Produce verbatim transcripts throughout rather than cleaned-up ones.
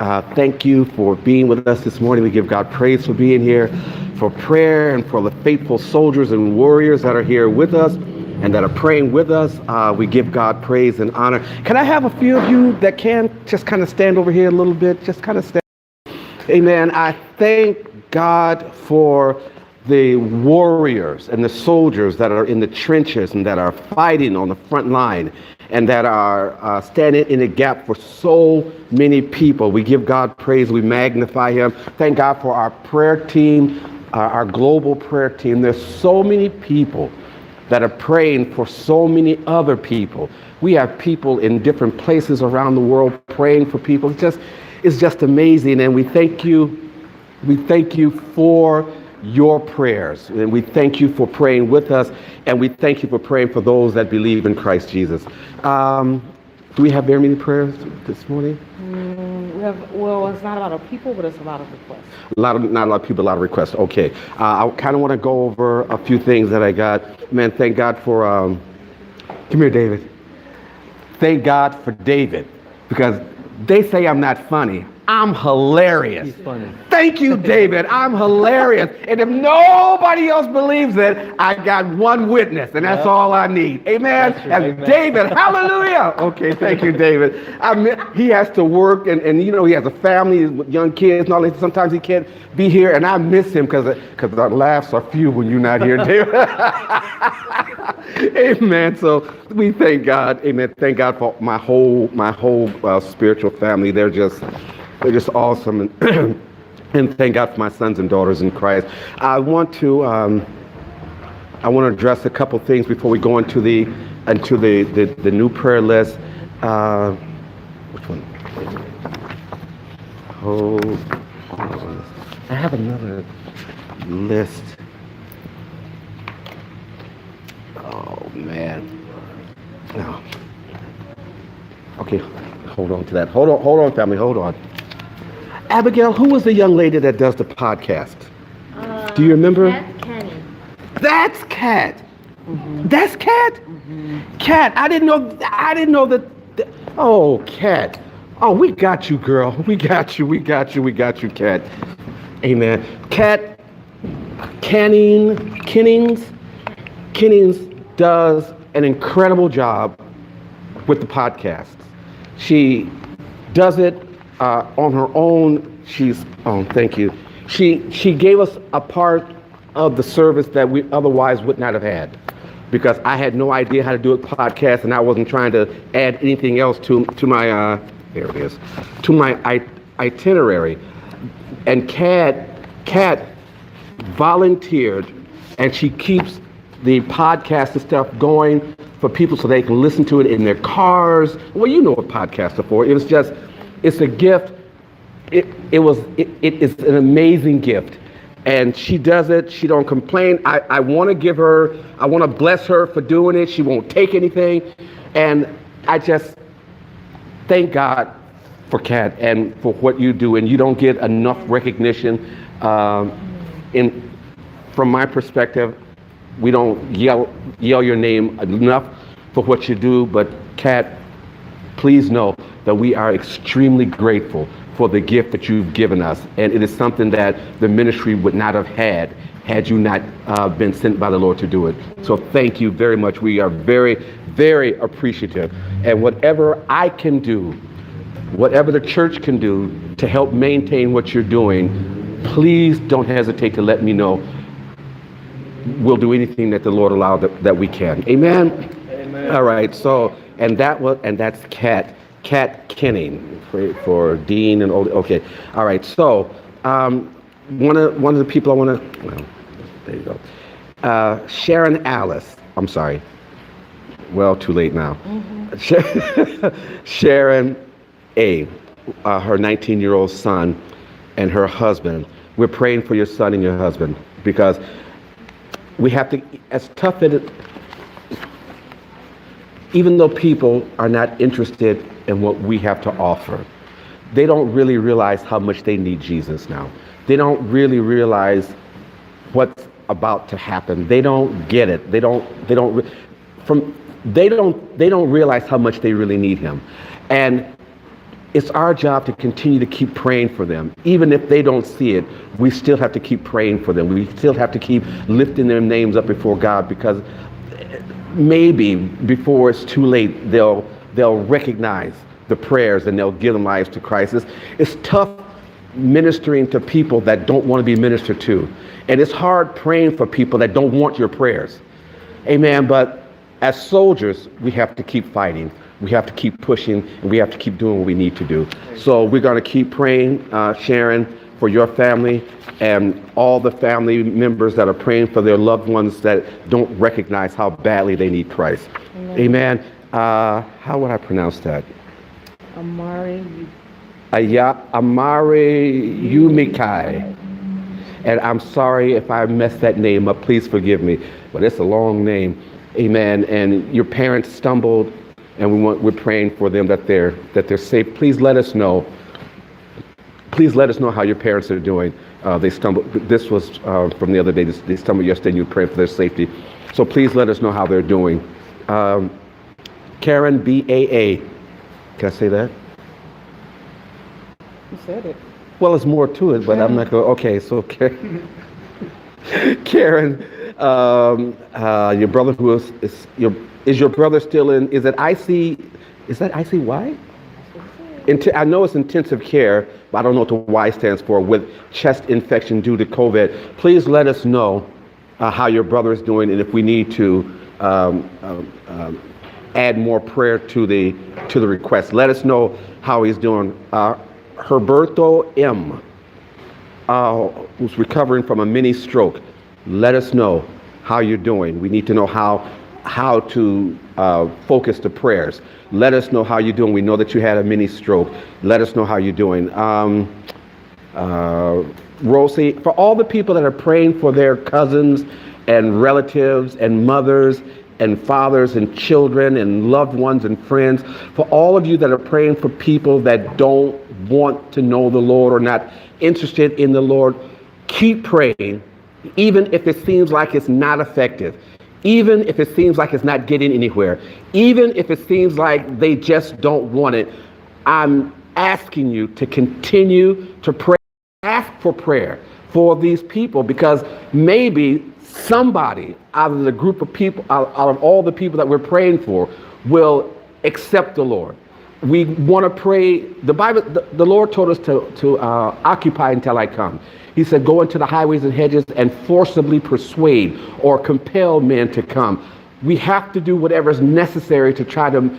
Uh, thank you for being with us this morning. We give God praise for being here, for prayer, and for the faithful soldiers and warriors that are here with us and that are praying with us. Uh, we give God praise and honor. Can I have a few of you that can just kind of stand over here a little bit? Just kind of stand. Amen. I thank God for the warriors and the soldiers that are in the trenches and that are fighting on the front line and that are uh, standing in the gap for so many people. We give God praise. We magnify him. Thank God for our prayer team, uh, our global prayer team. There's so many people that are praying for so many other people. We have people in different places around the world praying for people. It's just, it's just amazing. And we thank you. We thank you for your prayers, and we thank you for praying with us, and we thank you for praying for those that believe in Christ Jesus. Um, do we have very many prayers this morning? Mm, we have, well, it's not a lot of people, but it's a lot of requests. A lot of, not a lot of people, a lot of requests. Okay, uh, I kind of want to go over a few things that I got. Man, thank God for. Um, come here, David. Thank God for David, because they say I'm not funny. I'm hilarious. He's funny. Thank you, David. I'm hilarious. And if nobody else believes it, I got one witness, and that's yep. all I need. Amen. True, and amen. David, hallelujah. Okay, thank you, David. I mean, he has to work, and, and you know, he has a family with young kids and all that. Sometimes he can't be here, and I miss him because because our laughs are few when you're not here, David. Amen. So we thank God. Amen. Thank God for my whole my whole uh, spiritual family. They're just they're just awesome, and, and thank God for my sons and daughters in Christ. I want to um, I want to address a couple things before we go into the into the the, the new prayer list. Uh, which one? Hold, hold on. I have another list. Oh man. No. Okay, hold on to that. Hold on, hold on, family, hold on. Abigail, who was the young lady that does the podcast? Uh, Do you remember? That's Kenny. That's Kat. Mm-hmm. That's Kat. Mm-hmm. Kat, I didn't know. I didn't know that. that oh, Kat. Oh, we got you, girl. We got you. We got you. We got you, Kat. Amen. Kat Canning, Kennings, Kennings does an incredible job with the podcast. She does it uh, on her own. She's, oh, thank you. She she gave us a part of the service that we otherwise would not have had, because I had no idea how to do a podcast, and I wasn't trying to add anything else to to my uh, there it is, to my I- itinerary. And Kat Kat volunteered, and she keeps the podcast and stuff going for people so they can listen to it in their cars. Well, you know what podcasts are for. It was just, it's a gift. It it was it, it is an amazing gift, and she does it. She don't complain. I I want to give her. I want to bless her for doing it. She won't take anything, and I just thank God for Kat and for what you do. And you don't get enough recognition. Um, in from my perspective, we don't yell yell your name enough for what you do. But Kat, please know that we are extremely grateful for the gift that you've given us, and it is something that the ministry would not have had had you not uh, been sent by the Lord to do it. So thank you very much. We are very, very appreciative. And whatever I can do, whatever the church can do to help maintain what you're doing, please don't hesitate to let me know. We'll do anything that the Lord allowed that, that we can. Amen? Amen. All right. So, and that was, and that's Kat, Kat Kenning for, for Dean and old. Okay. All right. So, um, one of one of the people I want to, well, there you go. Uh, Sharon Alice. I'm sorry. Well, too late now. Mm-hmm. Sharon A. Uh, her nineteen-year-old son and her husband. We're praying for your son and your husband, because we have to, as tough as it, even though people are not interested in what we have to offer, they don't really realize how much they need Jesus now. They don't really realize what's about to happen. They don't get it. They don't, they don't, from, they don't, they don't realize how much they really need him. And it's our job to continue to keep praying for them. Even if they don't see it, we still have to keep praying for them. We still have to keep lifting their names up before God, because maybe before it's too late, they'll they'll recognize the prayers and they'll give their lives to Christ. It's, it's tough ministering to people that don't want to be ministered to. And it's hard praying for people that don't want your prayers. Amen. But as soldiers, we have to keep fighting. We have to keep pushing, and we have to keep doing what we need to do. So we're going to keep praying, uh, Sharon, for your family and all the family members that are praying for their loved ones that don't recognize how badly they need Christ. Amen. Amen. Uh, how would I pronounce that? Amari. Aya, Amari Yumikai. And I'm sorry if I messed that name up. Please forgive me. But it's a long name. Amen. And your parents stumbled, and we want, we're praying for them that they're that they're safe. Please let us know. Please let us know how your parents are doing. Uh, they stumbled. This was uh, from the other day. This, they stumbled yesterday, and you were praying for their safety. So please let us know how they're doing. Um, Karen B A A. Can I say that? You said it. Well, there's more to it, but yeah. I'm not going to. Okay, so Karen, Karen um, uh, your brother who is, is, your, is your brother still in, is it I C, is that I C Y? Inti- I know it's intensive care, but I don't know what the Y stands for, with chest infection due to COVID. Please let us know uh, how your brother is doing, and if we need to um, um, um, add more prayer to the to the request. Let us know how he's doing. Uh, Herberto M, uh, who's recovering from a mini stroke. Let us know how you're doing. We need to know how how to uh, focus the prayers. Let us know how you're doing. We know that you had a mini stroke. Let us know how you're doing. Um, uh, Rosie, for all the people that are praying for their cousins and relatives and mothers and fathers and children and loved ones and friends, for all of you that are praying for people that don't want to know the Lord or not interested in the Lord, keep praying, even if it seems like it's not effective, even if it seems like it's not getting anywhere, even if it seems like they just don't want it. I'm asking you to continue to pray, ask for prayer for these people, because maybe somebody out of the group of people, out, out of all the people that we're praying for, will accept the Lord. We want to pray. The Bible, the, the Lord told us to, to uh, occupy until I come. He said, go into the highways and hedges and forcibly persuade or compel men to come. We have to do whatever is necessary to try to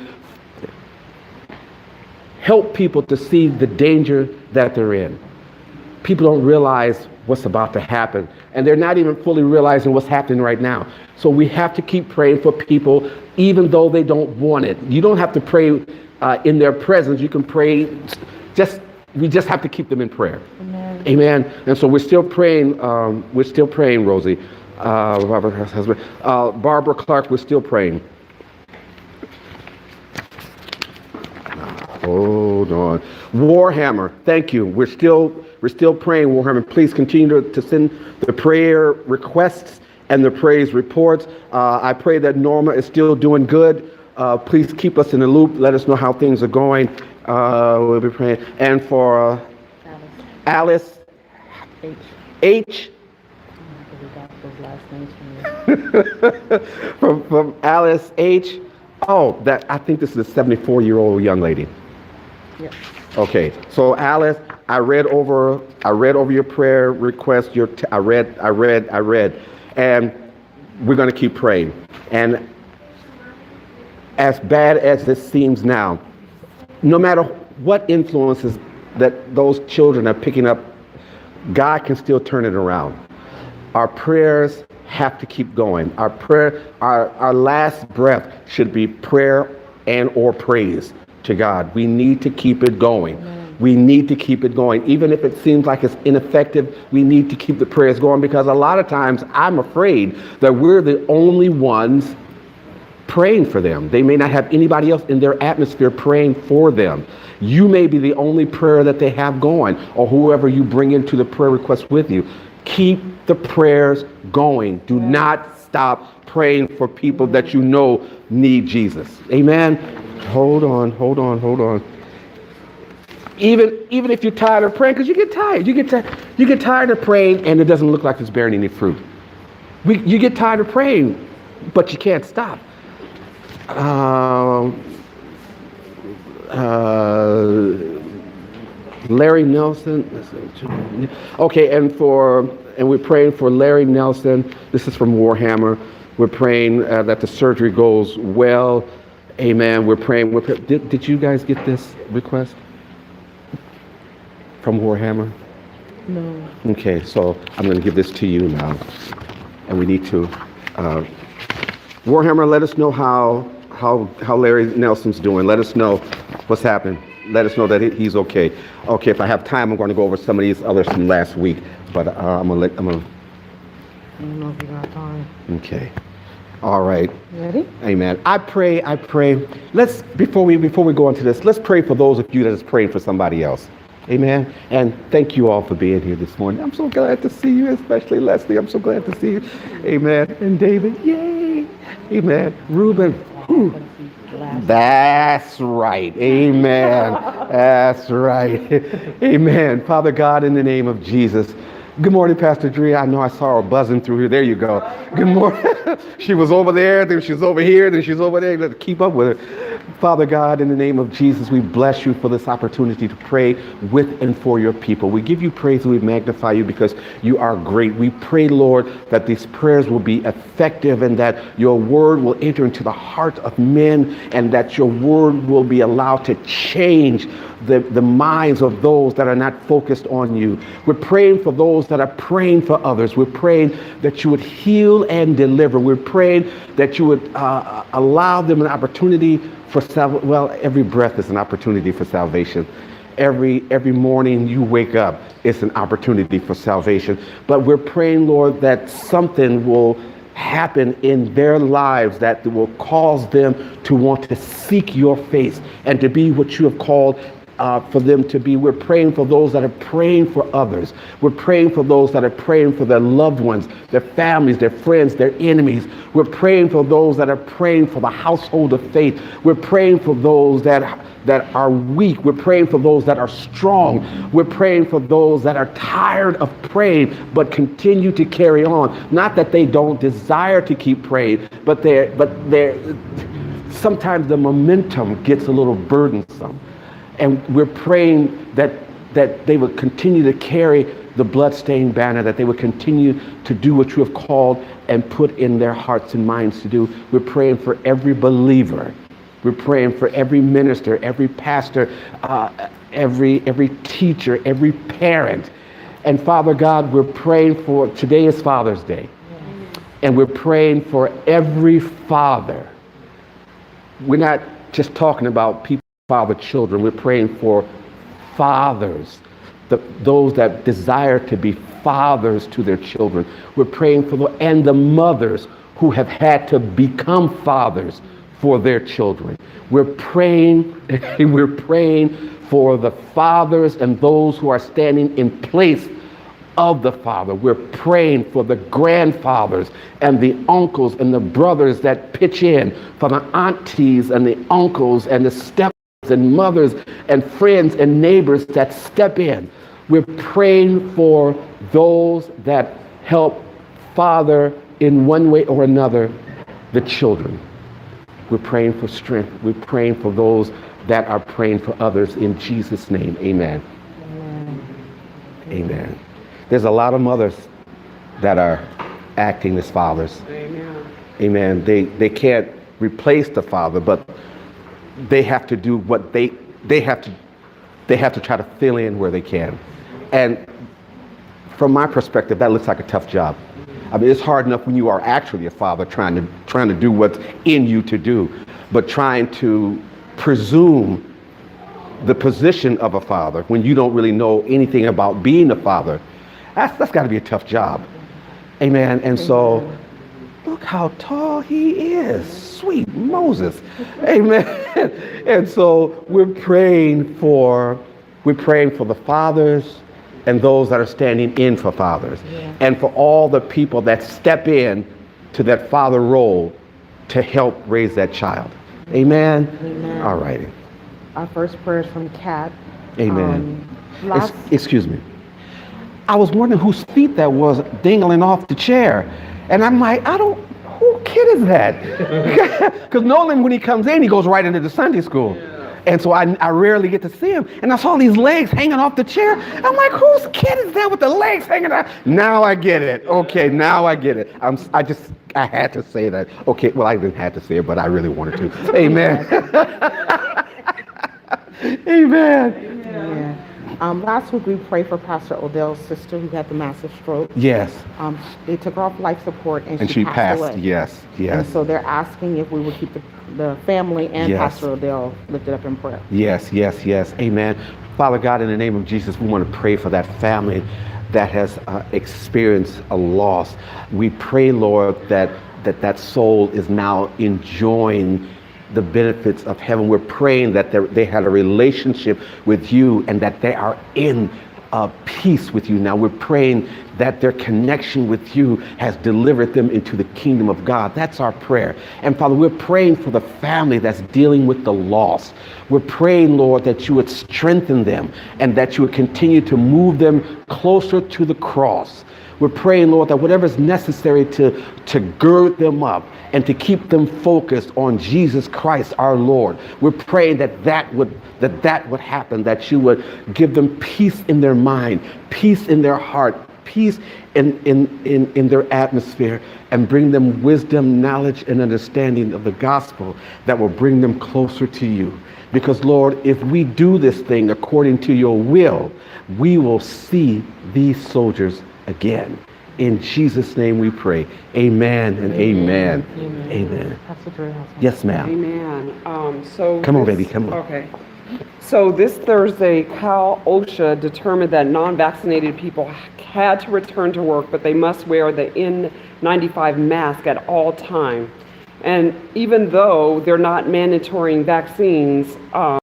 help people to see the danger that they're in. People don't realize what's about to happen, and they're not even fully realizing what's happening right now. So we have to keep praying for people, even though they don't want it. You don't have to pray uh, in their presence. You can pray, just we just have to keep them in prayer. Amen. Amen. And so we're still praying. Um, we're still praying, Rosie. Uh, Robert, her husband. Uh, Barbara Clark, we're still praying. Hold on. Warhammer, thank you. We're still we're still praying, Warhammer. Please continue to, to send the prayer requests and the praise reports. Uh, I pray that Norma is still doing good. Uh, please keep us in the loop. Let us know how things are going. Uh, we'll be praying. And for uh, Alice, Alice H. H. from, from Alice H. Oh, that I think this is a seventy-four-year-old young lady. Yes. Okay, so Alice, I read over, I read over your prayer request. Your, t- I read, I read, I read, and we're going to keep praying. And as bad as this seems now, no matter what influences that those children are picking up, God can still turn it around. Our prayers have to keep going. Our prayer, our, our last breath should be prayer and or praise to God. We need to keep it going. Amen. We need to keep it going. Even if it seems like it's ineffective, we need to keep the prayers going, because a lot of times I'm afraid that we're the only ones praying for them. They may not have anybody else in their atmosphere praying for them. You may be the only prayer that they have going, or whoever you bring into the prayer request with you. Keep the prayers going. Do not stop praying for people that you know need Jesus. Amen. Hold on, hold on, hold on. even even if you're tired of praying, because you get tired, you get ti- you get tired of praying, and it doesn't look like it's bearing any fruit. We, you get tired of praying, but you can't stop. Um, uh, Larry Nelson. Okay, and for and we're praying for Larry Nelson. This is from Warhammer. We're praying uh, that the surgery goes well. Amen. We're praying. We're, did, did you guys get this request from Warhammer? No. Okay, so I'm going to give this to you now, and we need to. Uh, Warhammer, let us know how how how Larry Nelson's doing. Let us know what's happened. Let us know that he- he's okay. Okay, if I have time, I'm going to go over some of these others from last week, but uh, I'm gonna let I'm gonna. I don't know if you got time. Okay. All right. Ready? Amen. I pray, I pray. Let's, before we before we go into this, let's pray for those of you that is praying for somebody else. Amen. And thank you all for being here this morning. I'm so glad to see you, especially Leslie. I'm so glad to see you. Amen. And David, yay. Amen. Reuben. Whew. That's right. Amen. That's right. Amen. Father God, in the name of Jesus. Good morning, Pastor Drea. I know I saw her buzzing through here. There you go. Good morning. She was over there, then she was over here, then she's over there. Let's keep up with her. Father God, in the name of Jesus, we bless you for this opportunity to pray with and for your people. We give you praise and we magnify you because you are great. We pray, Lord, that these prayers will be effective and that your word will enter into the heart of men and that your word will be allowed to change the, the minds of those that are not focused on you. We're praying for those that are praying for others. We're praying that you would heal and deliver. We're praying that you would uh, allow them an opportunity for salvation. Well, every breath is an opportunity for salvation. Every every morning you wake up, it's an opportunity for salvation. But we're praying, Lord, that something will happen in their lives that will cause them to want to seek your face and to be what you have called Uh, for them to be. We're praying for those that are praying for others. We're praying for those that are praying for their loved ones, their families, their friends, their enemies. We're praying for those that are praying for the household of faith. We're praying for those that that are weak. We're praying for those that are strong. We're praying for those that are tired of praying but continue to carry on. Not that they don't desire to keep praying, but they're but they're sometimes the momentum gets a little burdensome. And we're praying that that they would continue to carry the bloodstained banner, that they would continue to do what you have called and put in their hearts and minds to do. We're praying for every believer. We're praying for every minister, every pastor, uh, every every teacher, every parent. And Father God, we're praying for, today is Father's Day. And we're praying for every father. We're not just talking about people father children. We're praying for fathers, the, those that desire to be fathers to their children. We're praying for the, and the mothers who have had to become fathers for their children. We're praying, we're praying for the fathers and those who are standing in place of the father. We're praying for the grandfathers and the uncles and the brothers that pitch in, for the aunties and the uncles and the step and mothers and friends and neighbors that step in. We're praying for those that help father in one way or another the children. We're praying for strength. We're praying for those that are praying for others in Jesus' name. Amen. Amen. Amen. There's a lot of mothers that are acting as fathers. Amen. Amen. They they can't replace the father, but they have to do what they they have to they have to try to fill in where they can. And from my perspective, that looks like a tough job. I mean, it's hard enough when you are actually a father trying to trying to do what's in you to do, but trying to presume the position of a father when you don't really know anything about being a father, that's that's got to be a tough job. Amen. And so look how tall he is. Sweet Moses. Amen. And so we're praying for, we're praying for the fathers and those that are standing in for fathers. Yeah. And for all the people that step in to that father role to help raise that child. Amen. Amen. All righty. Our first prayer is from Kat. Amen. Um, last, Ex- excuse me. I was wondering whose feet that was dangling off the chair. And I'm like, I don't, who kid is that? Because Nolan, when he comes in, he goes right into the Sunday school. And so I, I rarely get to see him. And I saw these legs hanging off the chair. I'm like, whose kid is that with the legs hanging out? Now I get it. Okay, now I get it. I'm, I just, I had to say that. Okay, well, I didn't have to say it, but I really wanted to. Amen. Amen. yeah. Um, last week we prayed for Pastor Odell's sister who had the massive stroke. Yes. Um, they took her off life support and, And she, she passed, passed. away. Yes. Yes. And so they're asking if we would keep the, the family and Yes. Pastor Odell lifted up in prayer. Yes, yes, yes. Amen. Father God, in the name of Jesus, we want to pray for that family that has uh, experienced a loss. We pray, Lord, that that, that soul is now enjoying the benefits of heaven. We're praying that they had a relationship with you and that they are in uh, peace with you now. We're praying that their connection with you has delivered them into the kingdom of God. That's our prayer. And Father, we're praying for the family that's dealing with the loss. We're praying, Lord, that you would strengthen them and that you would continue to move them closer to the cross. We're praying, Lord, that whatever is necessary to, to gird them up and to keep them focused on Jesus Christ, our Lord. We're praying that that would, that that would happen, that you would give them peace in their mind, peace in their heart, peace in, in, in, in their atmosphere, and bring them wisdom, knowledge, and understanding of the gospel that will bring them closer to you. Because, Lord, if we do this thing according to your will, we will see these soldiers again. In Jesus' name we pray. Amen and amen. Amen. Amen. Pastor Dre has one. Yes, ma'am. Amen. Um, so Come on, this- baby, come on. Okay. So this Thursday, Cal OSHA determined that non-vaccinated people had to return to work, but they must wear the N ninety-five mask at all time. And even though they're not mandatory vaccines, um,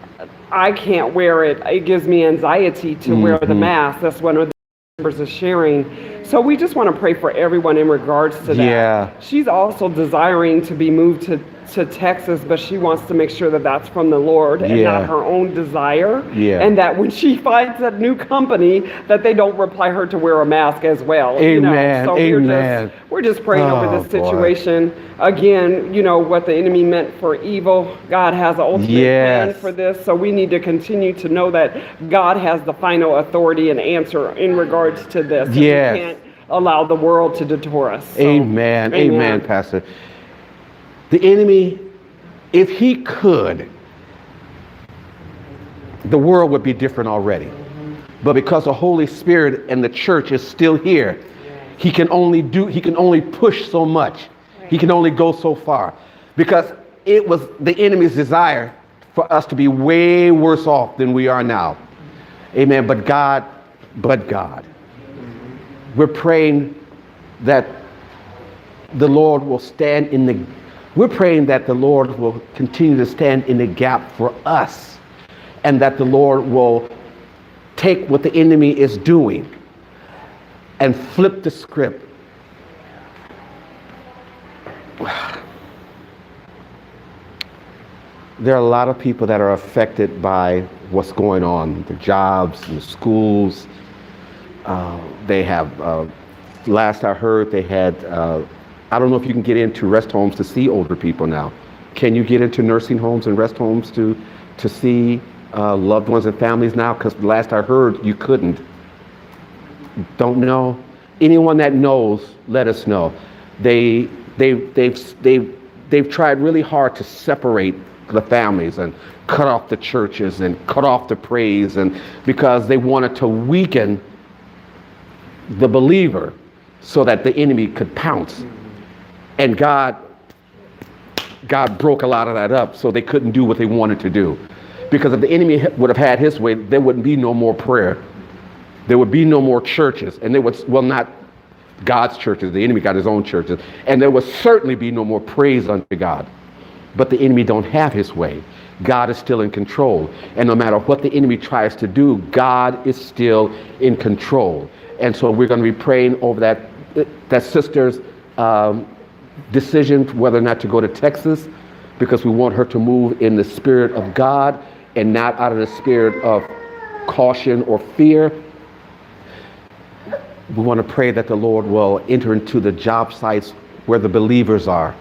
I can't wear it. It gives me anxiety to wear the mask. That's one of the members is sharing. So we just want to pray for everyone in regards to that. Yeah. She's also desiring to be moved to, to Texas, but she wants to make sure that that's from the Lord and Yeah. not her own desire. Yeah. And that when she finds a new company, that they don't reply her to wear a mask as well. you know. Amen. So Amen. We're just, we're just praying Oh, over this boy. situation. Again, you know, what the enemy meant for evil, God has an ultimate Yes. plan for this. So we need to continue to know that God has the final authority and answer in regards to this. And Yes. We can't allow the world to detour us. So, Amen. Amen, Pastor. The enemy, if he could, the world would be different already. But because the Holy Spirit and the church is still here, he can only do, he can only push so much. He can only go so far. Because it was the enemy's desire for us to be way worse off than we are now. Amen. But God, but God. We're praying that the Lord will stand in the, we're praying that the Lord will continue to stand in the gap for us, and that the Lord will take what the enemy is doing and flip the script. There are a lot of people that are affected by what's going on, the jobs and the schools. Uh, they have, uh, last I heard, they had, uh, I don't know if you can get into rest homes to see older people now. Can you get into nursing homes and rest homes to, to see uh, loved ones and families now? Because last I heard, you couldn't. Don't know. Anyone that knows, let us know. They, they, they've, they've, they've tried really hard to separate the families and cut off the churches and cut off the praise, and because they wanted to weaken the believer so that the enemy could pounce. And God, God broke a lot of that up so they couldn't do what they wanted to do. Because if the enemy would have had his way, there wouldn't be no more prayer. There would be no more churches. And there would, well, not God's churches, the enemy got his own churches. And there would certainly be no more praise unto God. But the enemy don't have his way. God is still in control. And no matter what the enemy tries to do, God is still in control. And so we're going to be praying over that, that sister's um, decision whether or not to go to Texas, because we want her to move in the spirit of God and not out of the spirit of caution or fear. We want to pray that the Lord will enter into the job sites where the believers are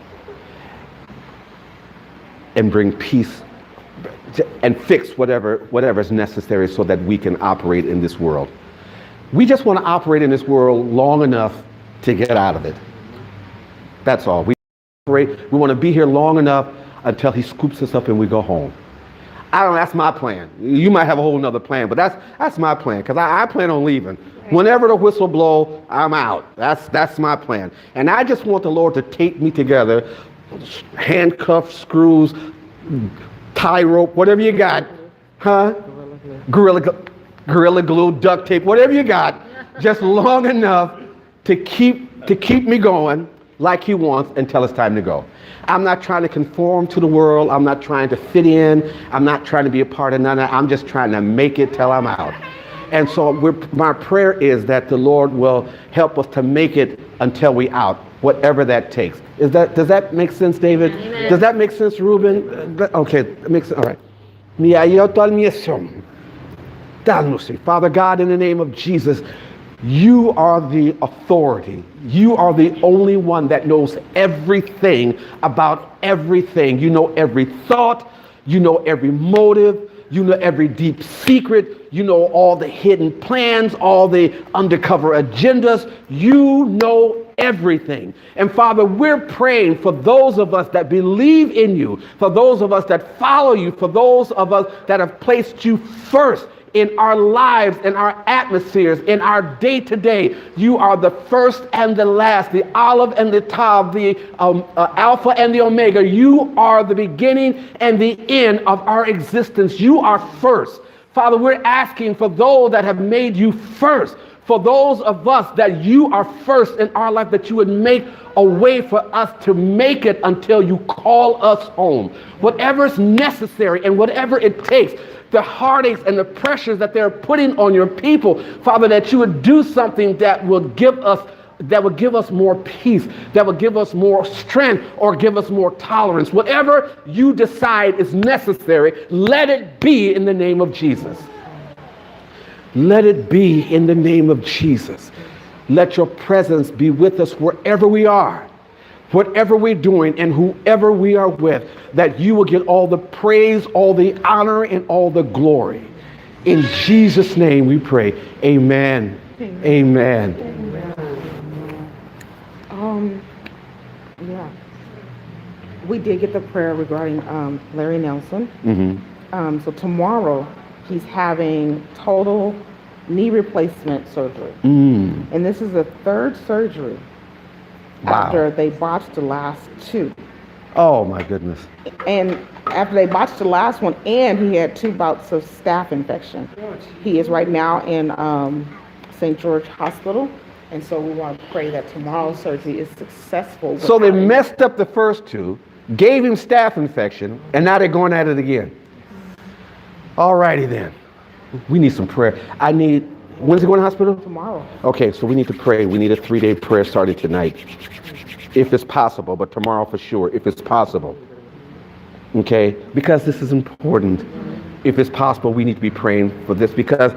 and bring peace and fix whatever whatever is necessary so that we can operate in this world. We just want to operate in this world long enough to get out of it. That's all. We operate, we want to be here long enough until he scoops us up and we go home. I don't know, that's my plan. You might have a whole nother plan, but that's that's my plan, because I, I plan on leaving. Whenever the whistle blow, I'm out. That's that's my plan. And I just want the Lord to tape me together, handcuffs, screws, tie rope, whatever you got, huh? Gorilla glue, gorilla glue, duct tape, whatever you got, just long enough to keep to keep me going like he wants until it's time to go. I'm not trying to conform to the world. I'm not trying to fit in. I'm not trying to be a part of none of that. I'm just trying to make it till I'm out. And so we're, my prayer is that the Lord will help us to make it until we out, whatever that takes. Is that, does that make sense, David? Amen. Does that make sense, Ruben? Okay, it makes sense. All right. Father God, in the name of Jesus, you are the authority. You are the only one that knows everything about everything. You know every thought. You know every motive. You know every deep secret. You know all the hidden plans, all the undercover agendas. You know everything. And Father, we're praying for those of us that believe in you, for those of us that follow you, for those of us that have placed you first in our lives, in our atmospheres, in our day-to-day. You are the first and the last, the Aleph and the Tav, the um, uh, Alpha and the Omega. You are the beginning and the end of our existence. You are first. Father, we're asking for those that have made you first, for those of us that you are first in our life, that you would make a way for us to make it until you call us home. Whatever is necessary and whatever it takes, the heartaches and the pressures that they're putting on your people, Father, that you would do something that will give us that will give us more peace, that will give us more strength, or give us more tolerance. Whatever you decide is necessary, let it be in the name of Jesus. Let it be in the name of Jesus. Let your presence be with us wherever we are, whatever we're doing, and whoever we are with, that you will get all the praise, all the honor, and all the glory. In Jesus' name we pray. Amen. Amen. Amen. Amen. Um, yeah. We did get the prayer regarding um, Larry Nelson. Mm-hmm. Um, so tomorrow he's having total knee replacement surgery. Mm. And this is the third surgery Wow. after they botched the last two. Oh my goodness. And after they botched the last one, and he had two bouts of staph infection. He is right now in um, Saint George Hospital. And so we want to pray that tomorrow's surgery is successful. So they without- messed up the first two, gave him staph infection, and now they're going at it again. All righty then. We need some prayer. I need, when's he going to hospital? Tomorrow. Okay, so we need to pray. We need a three-day prayer starting tonight, if it's possible, but tomorrow for sure, if it's possible. Okay, because this is important. If it's possible, we need to be praying for this, because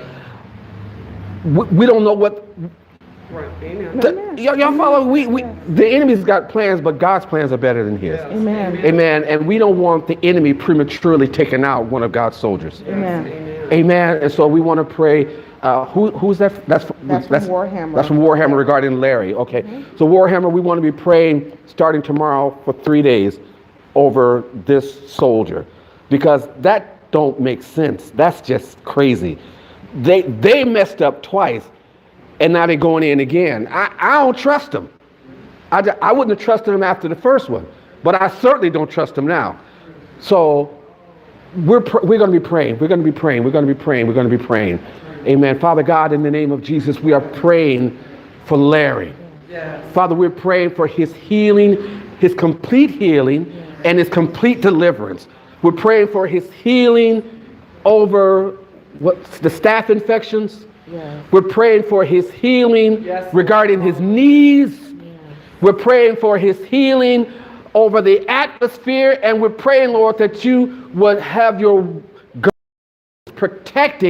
we, we don't know what. Right. Amen. The, y'all, y'all follow? We, we, the enemy's got plans, but God's plans are better than his. Amen. Amen. And we don't want the enemy prematurely taking out one of God's soldiers. Amen. Amen. Amen. And so we want to pray. Uh, who, who's that? That's, That's from Warhammer. That's from Warhammer regarding Larry. Okay. Mm-hmm. So Warhammer, we want to be praying starting tomorrow for three days over this soldier, because that don't make sense. That's just crazy. They they messed up twice, and now they're going in again. I, I don't trust them. I, I wouldn't have trusted them after the first one, but I certainly don't trust them now. So we're pr- we're going to be praying. We're going to be praying. We're going to be praying. We're going to be praying. Amen. Father God, in the name of Jesus, we are praying for Larry. Yes. Father, we're praying for his healing, his complete healing, yes, and his complete deliverance. We're praying for his healing over what the staph infections. Yes. We're praying for his healing, yes, regarding his knees. Yes. We're praying for his healing over the atmosphere, and we're praying, Lord, that you would have your protecting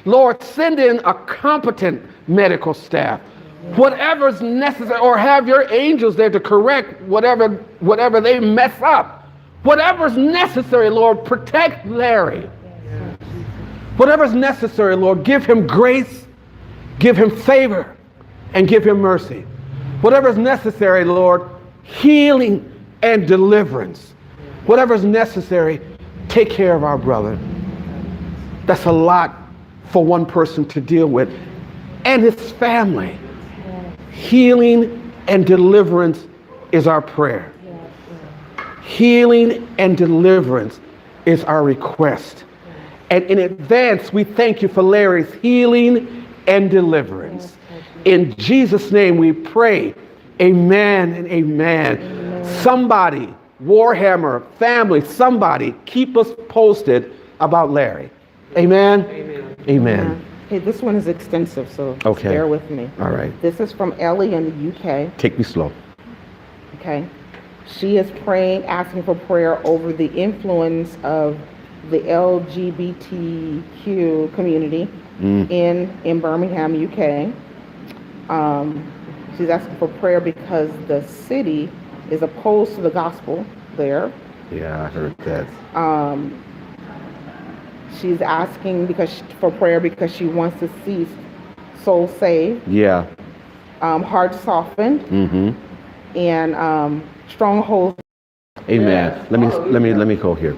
Lord, send in a competent medical staff. Whatever's necessary, or have your angels there to correct whatever, whatever they mess up. Whatever's necessary, Lord, protect Larry. Whatever's necessary, Lord, give him grace, give him favor, and give him mercy. Whatever's necessary, Lord, healing and deliverance. Whatever's necessary, take care of our brother. That's a lot for one person to deal with. And his family. Healing and deliverance is our prayer. Healing and deliverance is our request. And in advance, we thank you for Larry's healing and deliverance. In Jesus' name we pray. Amen and amen. Amen. Somebody, Warhammer, family, somebody, keep us posted about Larry. Amen? Amen. Amen. Hey, this one is extensive, so okay. bear with me. All right. This is from Ellie in the U K. Take me slow. Okay. She is praying, asking for prayer over the influence of the L G B T Q community mm. in, in Birmingham, U K. Um, she's asking for prayer because the city is opposed to the gospel there. Yeah, I heard that. Um, she's asking because she, for prayer because she wants to see souls saved. Yeah. Um, hearts softened. Mm-hmm. And um, strongholds. Amen. Yeah. Let me let me let me go here.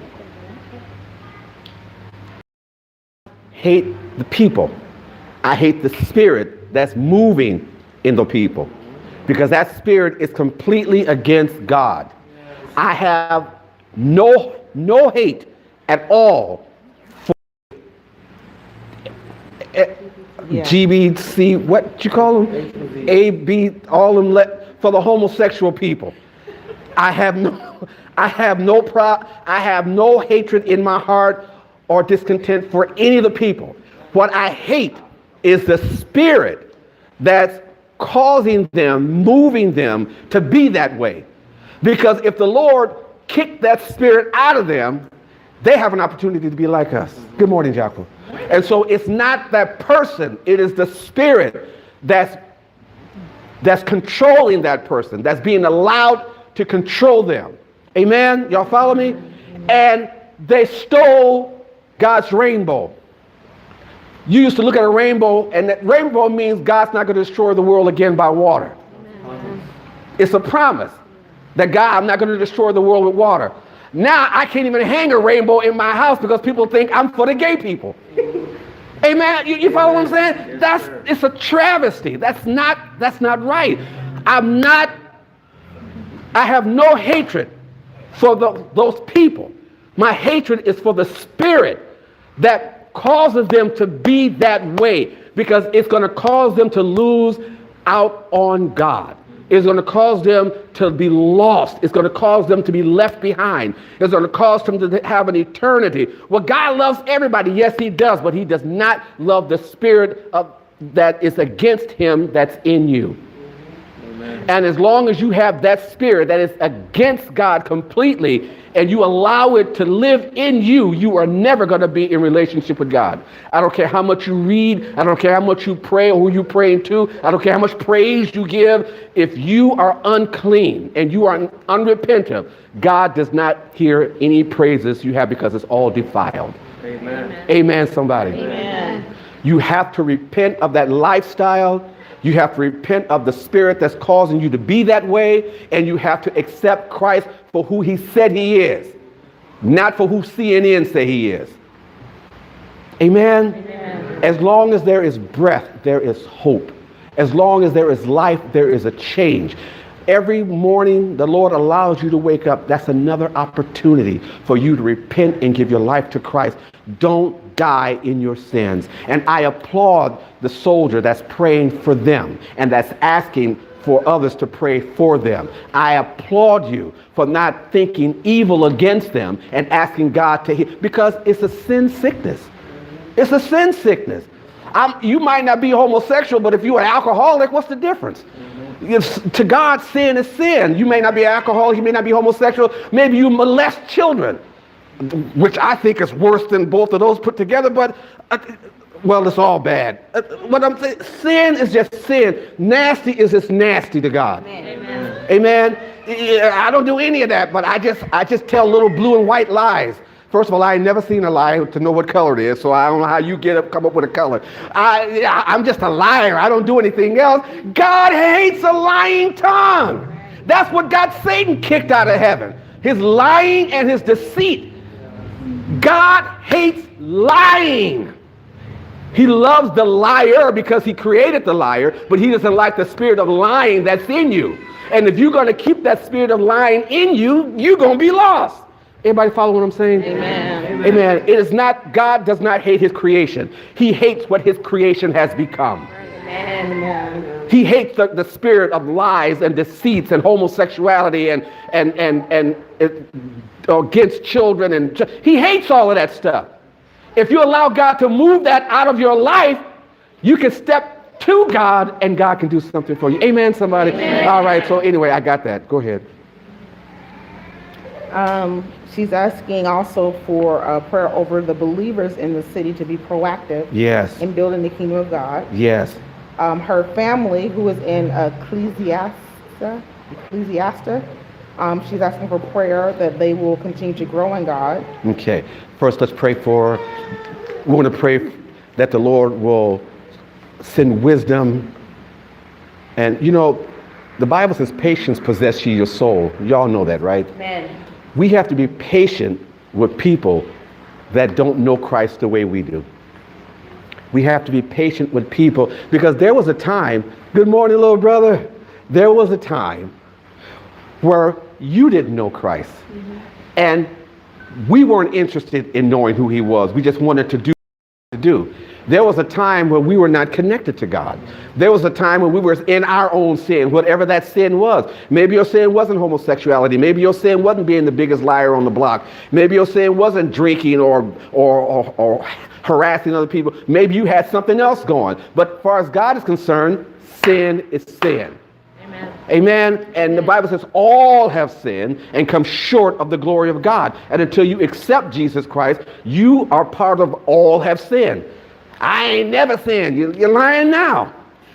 Hate the people. I hate the spirit that's moving in the people, because that spirit is completely against God. I have no no hate at all for yeah. G B C, what you call them? A, B, all them let, for the homosexual people. I have no I have no pro I have no hatred in my heart or discontent for any of the people. What I hate is the spirit that's causing them, moving them to be that way. Because if the Lord kicked that spirit out of them, they have an opportunity to be like us. Good morning, Jacqueline. And so it's not that person, it is the spirit that's that's controlling that person, that's being allowed to control them. Amen? Y'all follow me? And they stole God's rainbow. You used to look at a rainbow, and that rainbow means God's not going to destroy the world again by water. Amen. It's a promise that God, I'm not going to destroy the world with water. Now I can't even hang a rainbow in my house because people think I'm for the gay people. Amen. You, you follow what I'm saying? That's it's a travesty. That's not that's not right. I'm not. I have no hatred for the, those people. My hatred is for the spirit that causes them to be that way, because it's going to cause them to lose out on God. It's going to cause them to be lost. It's going to cause them to be left behind. It's going to cause them to have an eternity. Well, God loves everybody. Yes, he does. But he does not love the spirit of, that is against him that's in you. Amen. And as long as you have that spirit that is against God completely, and you allow it to live in you, you are never going to be in relationship with God. I don't care how much you read. I don't care how much you pray or who you praying to. I don't care how much praise you give. If you are unclean and you are unrepentant, God does not hear any praises you have, because it's all defiled. Amen. Amen, somebody. Amen. You have to repent of that lifestyle. You have to repent of the spirit that's causing you to be that way, and you have to accept Christ for who he said he is, not for who C N N say he is. Amen? Amen. As long as there is breath, there is hope. As long as there is life, there is a change. Every morning the Lord allows you to wake up. That's another opportunity for you to repent and give your life to Christ. Don't die in your sins. And I applaud the soldier that's praying for them and that's asking for others to pray for them. I applaud you for not thinking evil against them and asking God to heal, because it's a sin sickness. It's a sin sickness. I'm, you might not be homosexual, but if you're an alcoholic, what's the difference? It's, to God, sin is sin. You may not be an alcoholic, you may not be homosexual, maybe you molest children, which I think is worse than both of those put together, but uh, well, it's all bad. Uh, What I'm saying, sin is just sin. Nasty is just nasty to God. Amen. Amen. Yeah, I don't do any of that, but I just, I just tell little blue and white lies. First of all, I ain't never seen a lie to know what color it is, so I don't know how you get up, come up with a color. I, I'm just a liar. I don't do anything else. God hates a lying tongue. That's what got Satan kicked out of heaven. His lying and his deceit. God hates lying. He loves the liar because he created the liar, but he doesn't like the spirit of lying that's in you. And if you're going to keep that spirit of lying in you, you're going to be lost. Everybody follow what I'm saying? Amen. Amen. Amen. It is not, God does not hate his creation. He hates what his creation has become. Amen. He hates the, the spirit of lies and deceits and homosexuality and, and, and, and, and against children. And he hates all of that stuff. If you allow God to move that out of your life, you can step to God and God can do something for you. Amen, somebody? Amen. All right, so anyway, I got that. Go ahead. Um, she's asking also for a prayer over the believers in the city to be proactive Yes. in building the kingdom of God. Yes. Um, her family, who is in Ecclesiastes, Ecclesiastes, um, she's asking for prayer that they will continue to grow in God. Okay. First, let's pray for, we want to pray that the Lord will send wisdom. And, you know, the Bible says patience possesses your soul. Y'all know that, right? Amen. We have to be patient with people that don't know Christ the way we do. We have to be patient with people because there was a time, good morning, little brother. There was a time where you didn't know Christ. Mm-hmm. And we weren't interested in knowing who he was. We just wanted to do to do. There was a time where we were not connected to God. There was a time when we were in our own sin, whatever that sin was. Maybe your sin wasn't homosexuality. Maybe your sin wasn't being the biggest liar on the block. Maybe your sin wasn't drinking or or, or, or harassing other people. Maybe you had something else going. But as far as God is concerned, sin is sin. Amen. Amen. And the Bible says all have sinned and come short of the glory of God. And until you accept Jesus Christ, you are part of all have sinned. I ain't never sinned. You, you're lying now.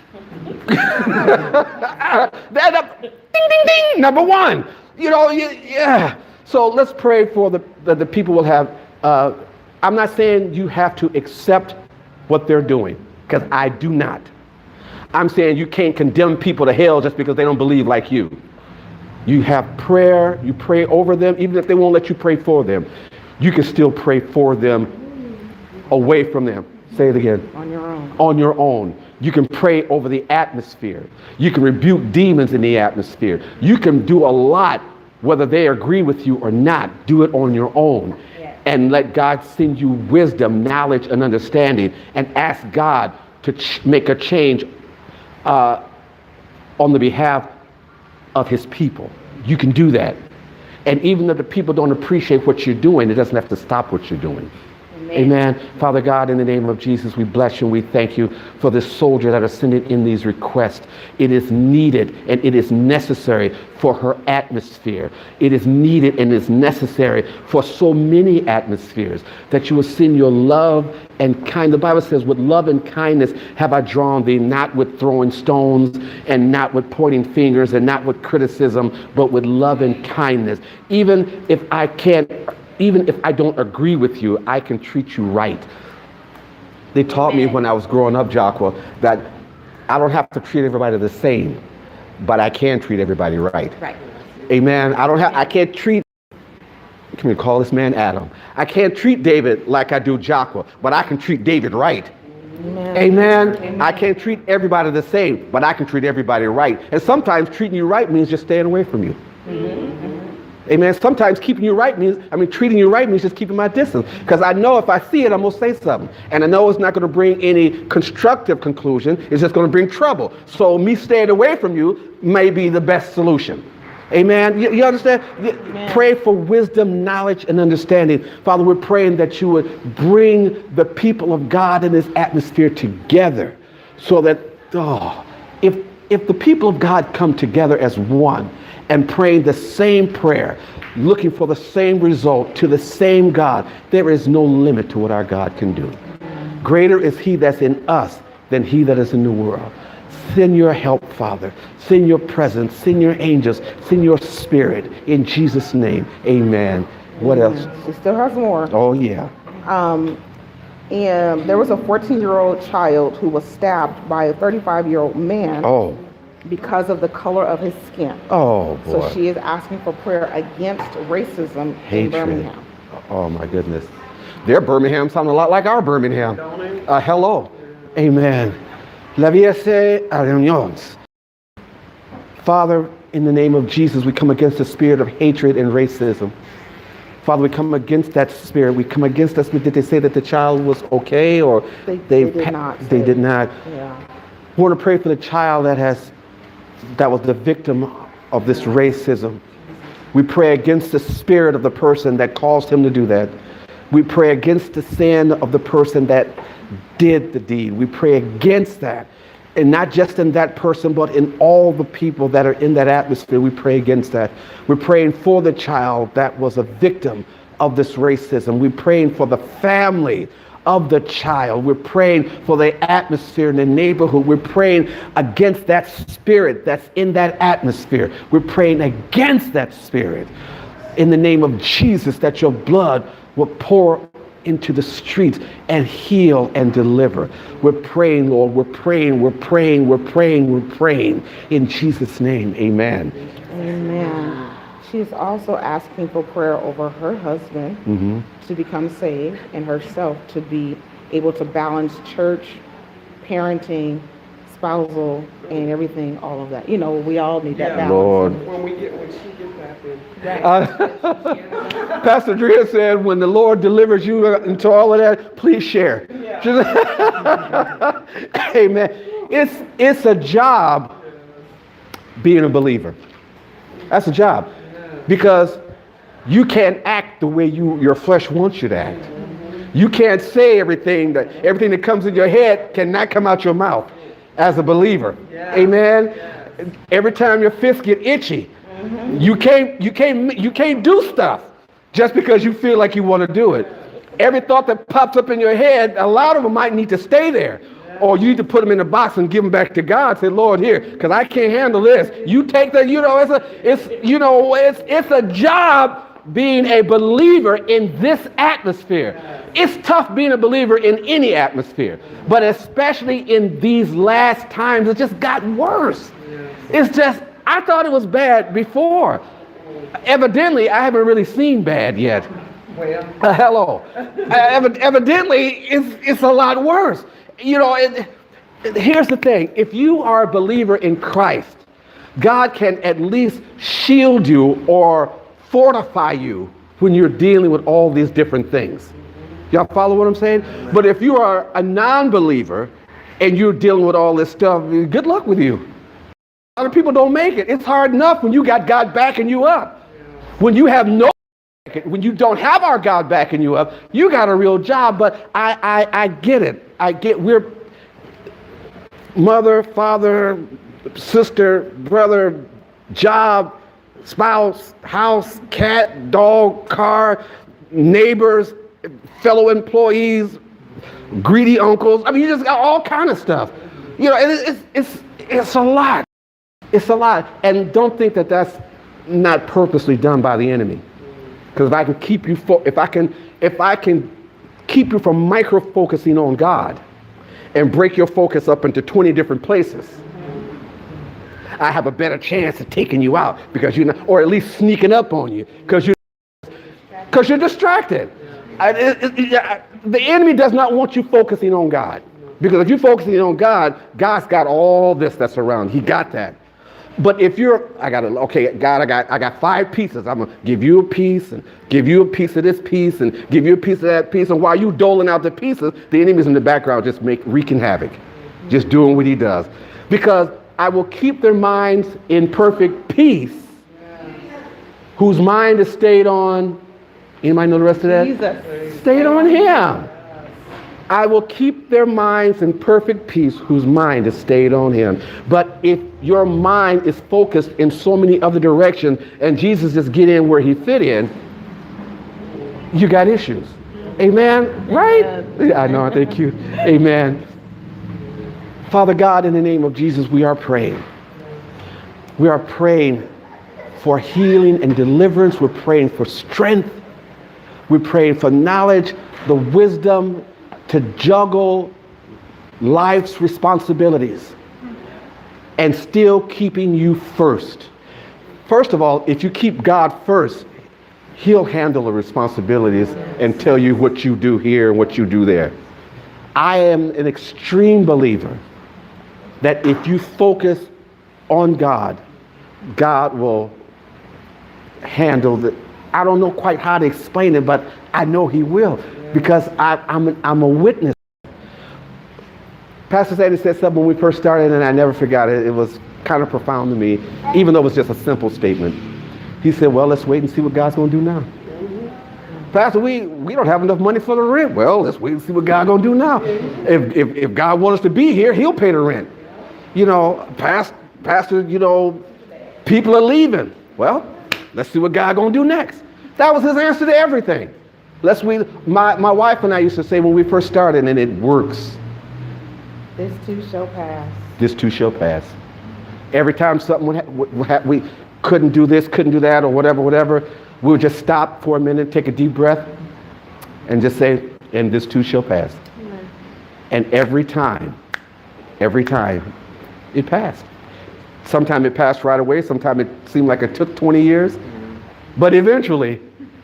That up, ding, ding, ding. Number one. You know, you, yeah. So let's pray for the, the, the people will have, uh, I'm not saying you have to accept what they're doing, because I do not. I'm saying you can't condemn people to hell just because they don't believe like you. You have prayer, you pray over them, even if they won't let you pray for them. You can still pray for them away from them. Say it again. On your own. On your own. You can pray over the atmosphere. You can rebuke demons in the atmosphere. You can do a lot, whether they agree with you or not. Do it on your own. Yes. And let God send you wisdom, knowledge, and understanding. And ask God to ch- make a change uh, on the behalf of his people. You can do that. And even if the people don't appreciate what you're doing, it doesn't have to stop what you're doing. Amen. Amen. Father God, in the name of Jesus, we bless you and we thank you for this soldier that are sending in these requests. It is needed and it is necessary for her atmosphere. It is needed and is necessary for so many atmospheres that you will send your love and kind. The Bible says, with love and kindness have I drawn thee, not with throwing stones and not with pointing fingers and not with criticism, but with love and kindness. Even if I can't Even if I don't agree with you, I can treat you right. They taught me when I was growing up, Jacqua, that I don't have to treat everybody the same, but I can treat everybody right. Right. Amen. I don't have. I can't treat. Can we call this man Adam? I can't treat David like I do Jacqua, but I can treat David right. Amen. Amen. Amen. I can't treat everybody the same, but I can treat everybody right. And sometimes treating you right means just staying away from you. Mm-hmm. Amen. Sometimes keeping you right means, I mean, treating you right means just keeping my distance. Because I know if I see it, I'm going to say something. And I know it's not going to bring any constructive conclusion. It's just going to bring trouble. So me staying away from you may be the best solution. Amen. You, you understand? Amen. Pray for wisdom, knowledge, and understanding. Father, we're praying that you would bring the people of God in this atmosphere together so that, oh, if, if the people of God come together as one, and praying the same prayer, looking for the same result to the same God, there is no limit to what our God can do. Greater is he that's in us than he that is in the world. Send your help, Father. Send your presence. Send your angels. Send your spirit. In Jesus' name, amen. What else? She still has more. Oh, yeah. Um, and there was a fourteen-year-old child who was stabbed by a thirty-five-year-old man Oh, because of the color of his skin. oh, boy. So she is asking for prayer against racism in Hatred. Birmingham. Oh, my goodness. Their Birmingham sound a lot like our Birmingham. Uh, hello. Amen. La viese a reunions. Father, in the name of Jesus, we come against the spirit of hatred and racism. Father, we come against that spirit. We come against us. Did they say that the child was okay, or They, they did not. They say. did not. Yeah. We want to pray for the child that has, that was the victim of this racism. We pray against the spirit of the person that caused him to do that. We pray against the sin of the person that did the deed. We pray against that. And not just in that person, but in all the people that are in that atmosphere, we pray against that. We're praying for the child that was a victim of this racism. We're praying for the family of the child. We're praying for the atmosphere in the neighborhood. We're praying against that spirit that's in that atmosphere. We're praying against that spirit in the name of Jesus, that your blood will pour into the streets and heal and deliver. We're praying, Lord. We're praying, we're praying, we're praying, we're praying. In Jesus' name, amen. Amen. She's also asking for prayer over her husband Mm-hmm. to become saved and herself to be able to balance church, parenting, spousal, and everything, all of that. You know, we all need that balance. Lord. When we get, when she gets that, then. Uh, Pastor Drea said, when the Lord delivers you into all of that, please share. Amen. It's, it's a job being a believer. That's a job. Because you can't act the way you your flesh wants you to act. You can't say everything that everything that comes in your head cannot come out your mouth as a believer. Amen. Every time your fists get itchy, you can't you can't you can't do stuff just because you feel like you want to do it. Every thought that pops up in your head, a lot of them might need to stay there. Or you need to put them in a box and give them back to God. Say, Lord, here, because I can't handle this. You take that, you know, it's a, it's, you know, it's, it's a job being a believer in this atmosphere. It's tough being a believer in any atmosphere, but especially in these last times, it just got worse. It's just, I thought it was bad before. Evidently, I haven't really seen bad yet. Uh, hello. Uh, ev- evidently, it's, it's a lot worse. You know, it, it, here's the thing. If you are a believer in Christ, God can at least shield you or fortify you when you're dealing with all these different things. Y'all follow what I'm saying? But if you are a non-believer and you're dealing with all this stuff, good luck with you. A lot of people don't make it. It's hard enough when you got God backing you up. When you have no When you don't have our God backing you up, you got a real job. But I, I, I get it. I get we're mother, father, sister, brother, job, spouse, house, cat, dog, car, neighbors, fellow employees, greedy uncles. I mean, you just got all kind of stuff. You know, it, it's it's it's a lot. It's a lot. And don't think that that's not purposely done by the enemy. Because if I can keep you, fo- if I can, if I can keep you from micro focusing on God, and break your focus up into twenty different places, I have a better chance of taking you out because you're not, or at least sneaking up on you because you, because you're distracted. I, it, it, I, the enemy does not want you focusing on God, because if you're focusing on God, God's got all this that's around. He got that. But if you're, I got to, okay, God, I got I got five pieces. I'm going to give you a piece and give you a piece of this piece and give you a piece of that piece. And while you doling out the pieces, the enemy's in the background just make wreaking havoc, just doing what he does. Because I will keep their minds in perfect peace, whose mind is stayed on, anybody know the rest of that? Jesus. Stayed on him. I will keep their minds in perfect peace whose mind is stayed on him. But if your mind is focused in so many other directions and Jesus just get in where he fit in, you got issues. Amen. Right? I know. Thank you. Amen. Father God, in the name of Jesus, we are praying. We are praying for healing and deliverance. We're praying for strength. We're praying for knowledge, the wisdom to juggle life's responsibilities and still keeping you first. First of all, if you keep God first, He'll handle the responsibilities and tell you what you do here and what you do there. I am an extreme believer that if you focus on God, God will handle the, I don't know quite how to explain it, but I know He will, because I, I'm, an, I'm a witness. Pastor Sandy said something when we first started, and I never forgot it. It was kind of profound to me, even though it was just a simple statement. He said, well, let's wait and see what God's going to do now. Mm-hmm. Pastor, we, we don't have enough money for the rent. Well, let's wait and see what God's going to do now. If, if, if God wants us to be here, He'll pay the rent. You know, past, Pastor, you know, people are leaving. Well, let's see what God's going to do next. That was his answer to everything. Let's we, my, my wife and I used to say when we first started, and it works. This too shall pass. This too shall pass. Every time something would ha- would ha- we couldn't do this, couldn't do that, or whatever, whatever, we would just stop for a minute, take a deep breath, and just say, and this too shall pass. Amen. And every time, every time, it passed. Sometimes it passed right away. Sometimes it seemed like it took twenty years. But eventually,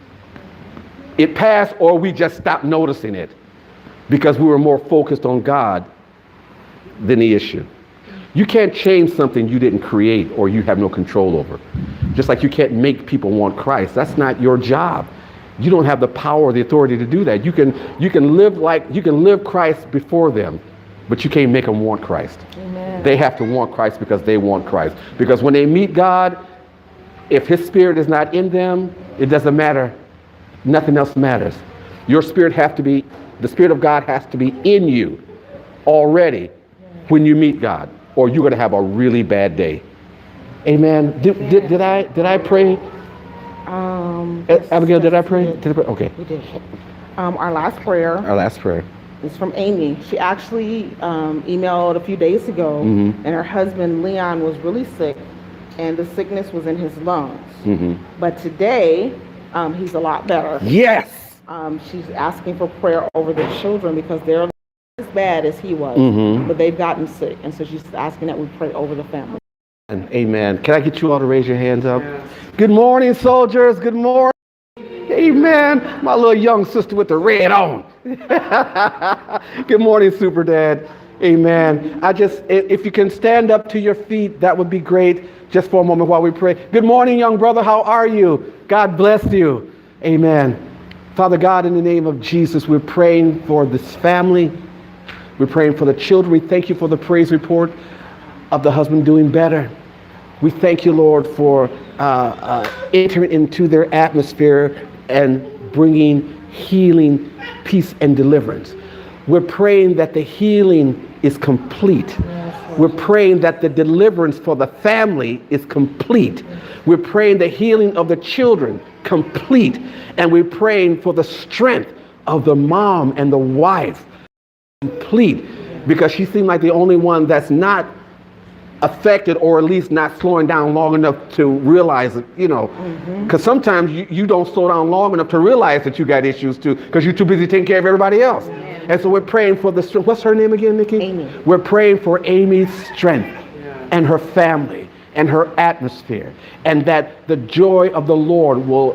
it passed, or we just stopped noticing it because we were more focused on God than the issue. You can't change something you didn't create or you have no control over. Just like you can't make people want Christ. That's not your job. You don't have the power or the authority to do that. You can you can live like you can live Christ before them, but you can't make them want Christ. Amen. They have to want Christ because they want Christ. Because when they meet God, if His Spirit is not in them, it doesn't matter. Nothing else matters. Your spirit has to be, the Spirit of God has to be in you already when you meet God, or you're going to have a really bad day. Amen. Did, did, did I did I pray? Um, A- Abigail, did I pray? Did I pray? Okay. We did. Um, our last prayer Our last prayer. is from Amy. She actually um, emailed a few days ago, Mm-hmm. and her husband Leon was really sick, and the sickness was in his lungs. Mm-hmm. But today, um, he's a lot better. Yes. Um, she's asking for prayer over the children because they're not as bad as he was, Mhm. but they've gotten sick, and so she's asking that we pray over the family. And amen. Can I get you all to raise your hands up? Good morning, soldiers. Good morning. Amen. My little young sister with the red on. Good morning, Super Dad. Amen. I just, i- if you can stand up to your feet, that would be great. Just for a moment while we pray. Good morning, young brother. How are you? God bless you. Amen. Father God, in the name of Jesus, we're praying for this family. We're praying for the children. We thank you for the praise report of the husband doing better. We thank you, Lord, for uh, uh, entering into their atmosphere and bringing healing, peace, and deliverance. We're praying that the healing is complete. We're praying that the deliverance for the family is complete. We're praying the healing of the children complete. And we're praying for the strength of the mom and the wife complete, because she seemed like the only one that's not affected, or at least not slowing down long enough to realize it, you know, because sometimes you, you don't slow down long enough to realize that you got issues too, because you're too busy taking care of everybody else. And so we're praying for the strength. What's her name again, Nikki? Amy. We're praying for Amy's strength and her family and her atmosphere, and that the joy of the Lord will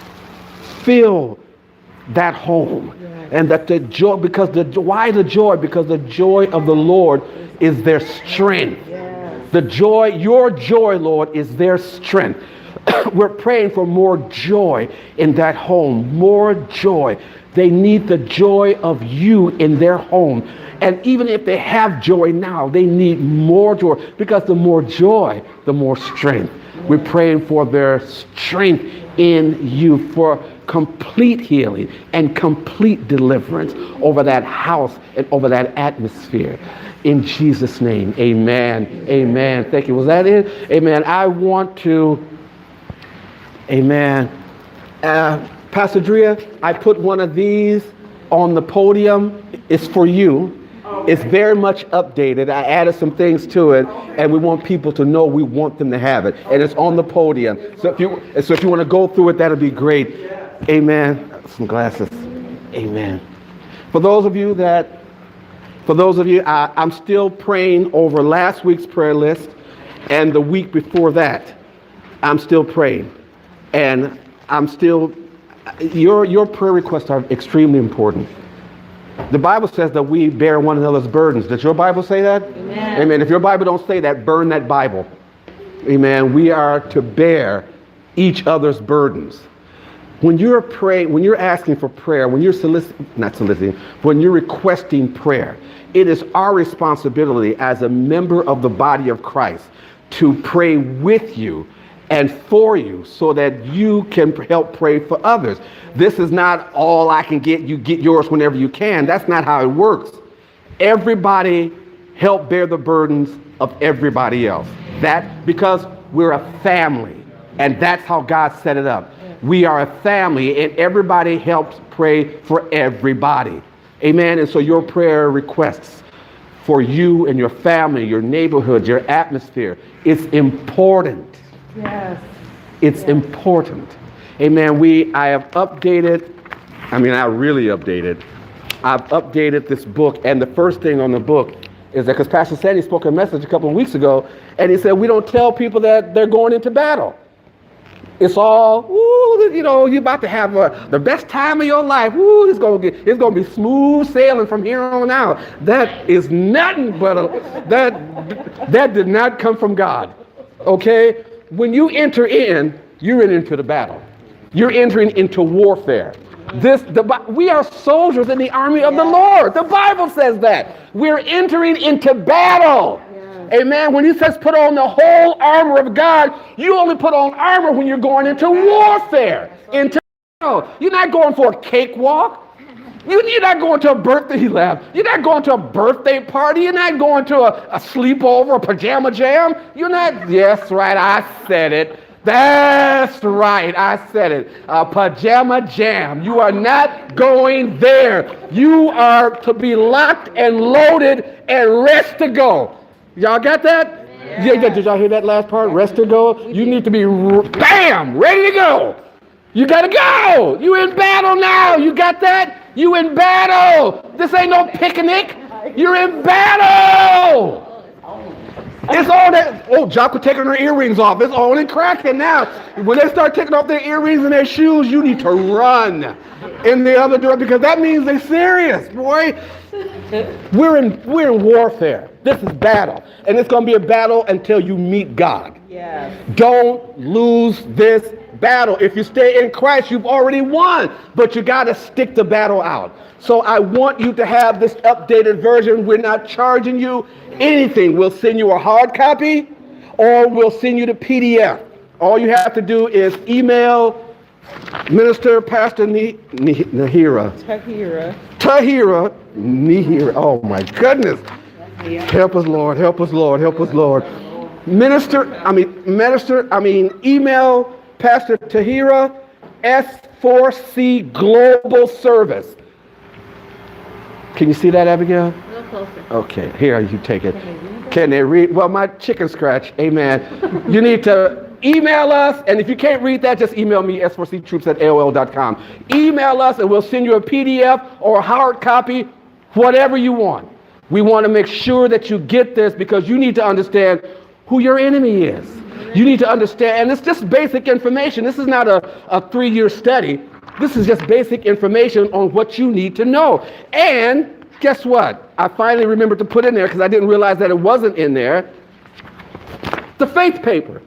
fill that home. And that the joy, because the why the joy? Because the joy of the Lord is their strength. The joy, your joy, Lord, is their strength. We're praying for more joy in that home, more joy. They need the joy of you in their home. And even if they have joy now, they need more joy, because the more joy, the more strength. We're praying for their strength in you, for complete healing and complete deliverance over that house and over that atmosphere. In Jesus' name, amen. Amen. Thank you. Was that it? Amen. I want to, amen. Uh, Pastor Drea, I put one of these on the podium is for you. It's very much updated. I added some things to it, and we want people to know we want them to have it. And it's on the podium. So if you so if you want to go through it, that'll be great. Amen. Some glasses. Amen. For those of you that, for those of you, I, I'm still praying over last week's prayer list and the week before that. I'm still praying, and I'm still. Your your prayer requests are extremely important. The Bible says that we bear one another's burdens. Does your Bible say that? Amen. Amen. If your Bible don't say that, burn that Bible. Amen. We are to bear each other's burdens. When you're praying, when you're asking for prayer, when you're soliciting, not soliciting, when you're requesting prayer, it is our responsibility as a member of the body of Christ to pray with you and for you so that you can help pray for others. This is not all I can get, you get yours whenever you can. That's not how it works. Everybody help bear the burdens of everybody else. That because we're a family, and that's how God set it up. We are a family, and everybody helps pray for everybody. Amen. And so your prayer requests for you and your family, your neighborhood, your atmosphere, it's important. Yes. It's yes. important. Amen. We, I have updated, I mean, I really updated. I've updated this book, and the first thing on the book is that, because Pastor Sandy spoke a message a couple of weeks ago, and he said, we don't tell people that they're going into battle. It's all, ooh, you know, you're about to have a, the best time of your life. Ooh, it's going to get, it's going to be smooth sailing from here on out. That is nothing but a, that, that did not come from God. Okay? When you enter in, you're in into the battle. You're entering into warfare. This, the, we are soldiers in the army of the Lord. The Bible says that. We're entering into battle. Amen. When he says put on the whole armor of God, you only put on armor when you're going into warfare. Into You're not going for a cakewalk. You, you're not going to a birthday lab. You're not going to a birthday party. You're not going to a, a sleepover, a pajama jam. You're not, yes, right, I said it. That's right, I said it. A pajama jam. You are not going there. You are to be locked and loaded and rest to go. Y'all got that? Yeah. Yeah, yeah. Did y'all hear that last part? Rest to go? You need to be, bam, ready to go. You got to go. You in battle now. You got that? You in battle. This ain't no picnic. You're in battle. It's all that. Oh, Jocko taking her earrings off. It's all in cracking now. When they start taking off their earrings and their shoes, you need to run in the other direction, because that means they're serious, boy. We're in we're in warfare. This is battle, and it's going to be a battle until you meet God. Yes. Don't lose this battle. If you stay in Christ, you've already won, but you got to stick the battle out. So I want you to have this updated version. We're not charging you anything. We'll send you a hard copy, or we'll send you the P D F. All you have to do is email Minister Pastor Ni- Ni- Nahira. Tahira. Tahira. Nahira. Oh my goodness. Help us, Lord. Help us, Lord. Help us, Lord. Minister, I mean, minister, I mean, email Pastor Tahira, S four C Global Service. Can you see that, Abigail? A little closer. Okay, here, you take it. Can they read? Well, my chicken scratch, amen. You need to email us, and if you can't read that, just email me, S four C troops at A O L dot com. Email us, and we'll send you a P D F or a hard copy, whatever you want. We want to make sure that you get this, because you need to understand who your enemy is. You need to understand, and it's just basic information. This is not a, a three-year study. This is just basic information on what you need to know. And guess what? I finally remembered to put in there, because I didn't realize that it wasn't in there, the faith paper.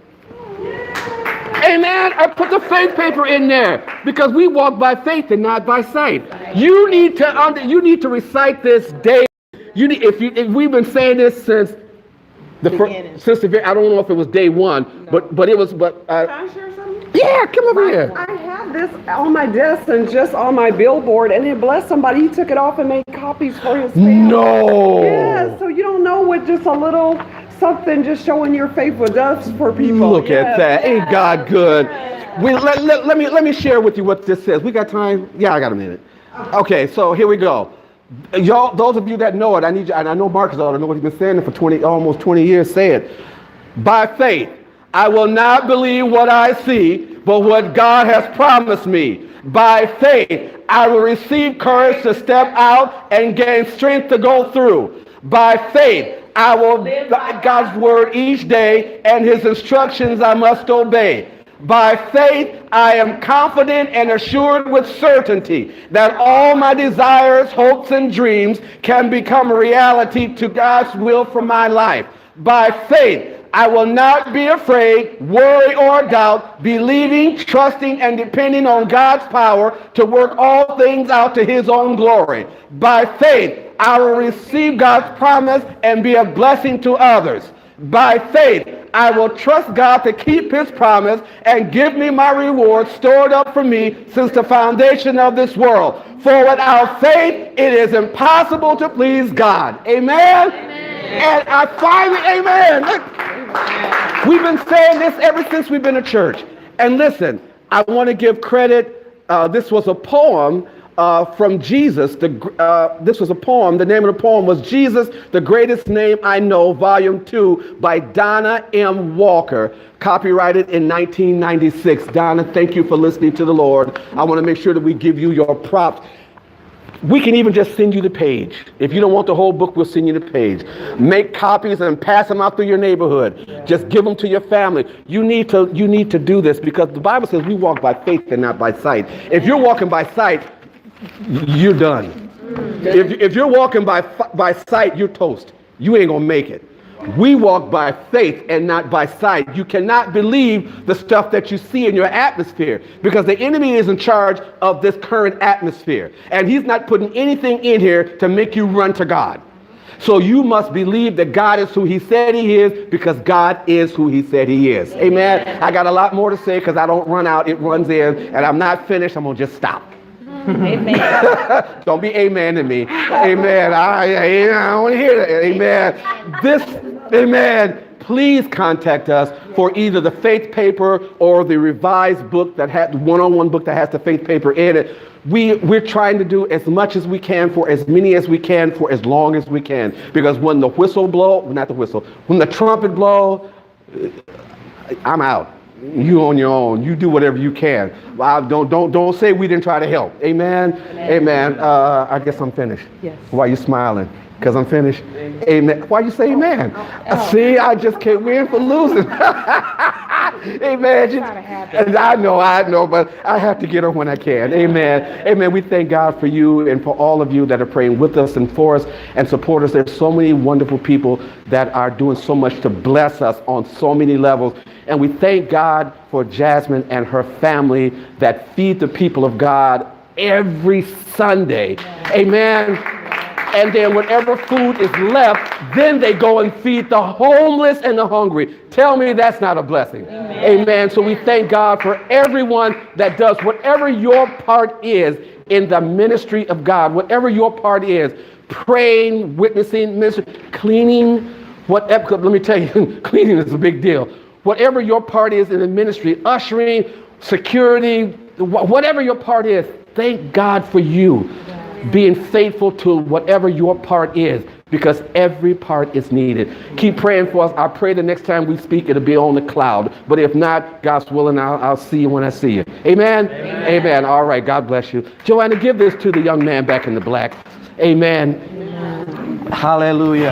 Amen. I put the faith paper in there because we walk by faith and not by sight. You need to under, you need to recite this daily. You need, if you if we've been saying this since the first, since the I don't know if it was day one, no. but but it was but. Uh, Can I share something? Yeah, come over my, here. I have this on my desk and just on my billboard, and it blessed somebody. He took it off and made copies for his family. No. Yeah, so you don't know what just a little something just showing your faith does for people. Look yes. at that. Ain't God good? We, let, let, let me let me share with you what this says. We got time? Yeah, I got a minute. Okay, so here we go. Y'all, those of you that know it, I need you, and I know Marcus ought to know what he's been saying it for twenty, almost twenty years. Say it. By faith, I will not believe what I see, but what God has promised me. By faith, I will receive courage to step out and gain strength to go through. By faith, I will God's word each day, and his instructions I must obey. By faith, I am confident and assured with certainty that all my desires, hopes, and dreams can become a reality to God's will for my life. By faith, I will not be afraid, worry, or doubt, believing, trusting, and depending on God's power to work all things out to his own glory. By faith, I will receive God's promise and be a blessing to others. By faith, I will trust God to keep his promise and give me my reward stored up for me since the foundation of this world. For without faith, it is impossible to please God. Amen? Amen. And I finally, amen. Look, we've been saying this ever since we've been a church. And listen, I want to give credit. Uh, this was a poem uh, from Jesus. The, uh, this was a poem. The name of the poem was Jesus, the Greatest Name I Know, Volume two by Donna M. Walker, copyrighted in nineteen ninety-six. Donna, thank you for listening to the Lord. I want to make sure that we give you your props. We can even just send you the page. If you don't want the whole book, we'll send you the page. Make copies and pass them out through your neighborhood. Yeah. Just give them to your family. You need to you need to do this because the Bible says we walk by faith and not by sight. If you're walking by sight, you're done. If, if you're walking by by sight, you're toast. You ain't gonna make it. We walk by faith and not by sight. You cannot believe the stuff that you see in your atmosphere because the enemy is in charge of this current atmosphere. And he's not putting anything in here to make you run to God. So you must believe that God is who he said he is because God is who he said he is. Amen. Amen. I got a lot more to say because I don't run out. It runs in. And I'm not finished. I'm going to just stop. Amen. Don't be amen to me. Amen. I, I, I don't want to hear that. Amen. This, amen. Please contact us for either the faith paper or the revised book that had one-on-one book that has the faith paper in it. We, we're trying to do as much as we can for as many as we can for as long as we can. Because when the whistle blow, not the whistle, when the trumpet blow, I'm out. You on your own. You do whatever you can. I don't don't don't say we didn't try to help. Amen. Amen. Amen. Uh, I guess I'm finished. Yes. Why are you smiling? Because I'm finished. Amen. Amen. Why you say amen? Oh. Oh. See, I just can't win for losing. Amen. Just, and I know, I know, but I have to get her when I can. Amen. Amen. We thank God for you and for all of you that are praying with us and for us and support us. There's so many wonderful people that are doing so much to bless us on so many levels. And we thank God for Jasmine and her family that feed the people of God every Sunday. Amen. And then whatever food is left, then they go and feed the homeless and the hungry. Tell me that's not a blessing. Amen. Amen. So we thank God for everyone that does whatever your part is in the ministry of God, whatever your part is, praying, witnessing, ministry, cleaning, whatever. Let me tell you, cleaning is a big deal. Whatever your part is in the ministry, ushering, security, whatever your part is, thank God for you being faithful to whatever your part is, because every part is needed. Keep praying for us. I pray the next time we speak, it'll be on the cloud. But if not, God's willing, I'll, I'll see you when I see you. Amen? Amen? Amen. All right. God bless you. Joanna, give this to the young man back in the black. Amen. Amen. Hallelujah.